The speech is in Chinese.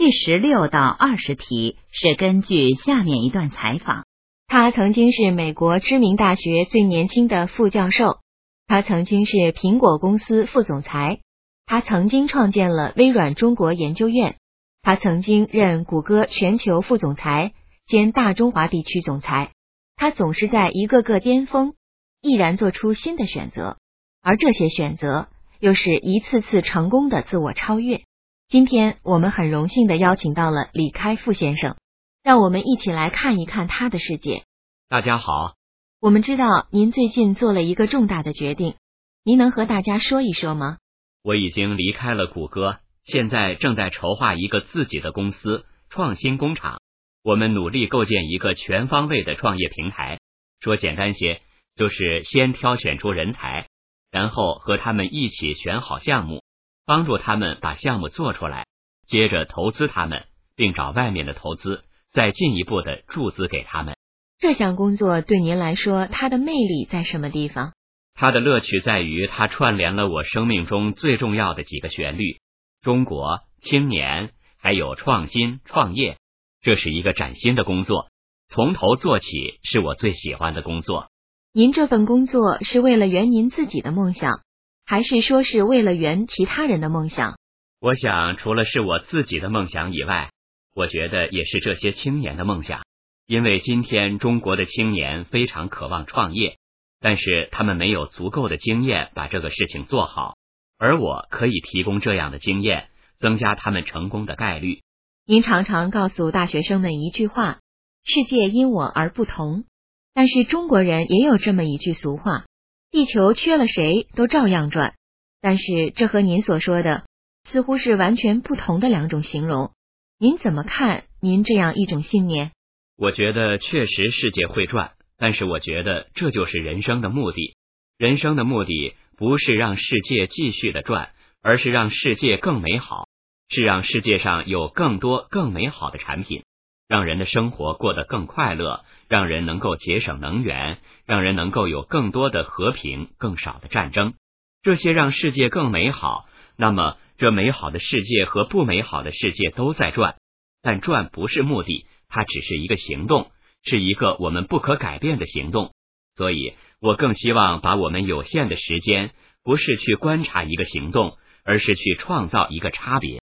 第16到20题是根据下面一段采访。 他曾经是美国知名大学最年轻的副教授，他曾经是苹果公司副总裁，他曾经创建了微软中国研究院，他曾经任谷歌全球副总裁兼大中华地区总裁，他总是在一个个巅峰，毅然做出新的选择，而这些选择又是一次次成功的自我超越。今天我们很荣幸地邀请到了李开复先生，让我们一起来看一看他的世界。 大家好。 我们知道您最近做了一个重大的决定，您能和大家说一说吗？ 我已经离开了谷歌，现在正在筹划一个自己的公司创新工厂。我们努力构建一个全方位的创业平台，说简单些，就是先挑选出人才，然后和他们一起选好项目，帮助他们把项目做出来，接着投资他们，并找外面的投资，再进一步的注资给他们。 这项工作对您来说，它的魅力在什么地方？ 它的乐趣在于它串联了我生命中最重要的几个旋律：中国、青年，还有创新、创业。这是一个崭新的工作，从头做起是我最喜欢的工作。 您这份工作是为了圆您自己的梦想，还是说是为了圆其他人的梦想？ 我想除了是我自己的梦想以外，我觉得也是这些青年的梦想。因为今天中国的青年非常渴望创业，但是他们没有足够的经验把这个事情做好，而我可以提供这样的经验，增加他们成功的概率。 您常常告诉大学生们一句话：世界因我而不同。但是中国人也有这么一句俗话：地球缺了谁都照样转。但是这和您所说的似乎是完全不同的两种形容。您怎么看您这样一种信念？ 我觉得确实世界会转，但是我觉得这就是人生的目的。人生的目的不是让世界继续的转，而是让世界更美好，是让世界上有更多更美好的产品，让人的生活过得更快乐，让人能够节省能源，让人能够有更多的和平，更少的战争。这些让世界更美好，那么这美好的世界和不美好的世界都在转，但转不是目的，它只是一个行动，是一个我们不可改变的行动。所以我更希望把我们有限的时间，不是去观察一个行动，而是去创造一个差别。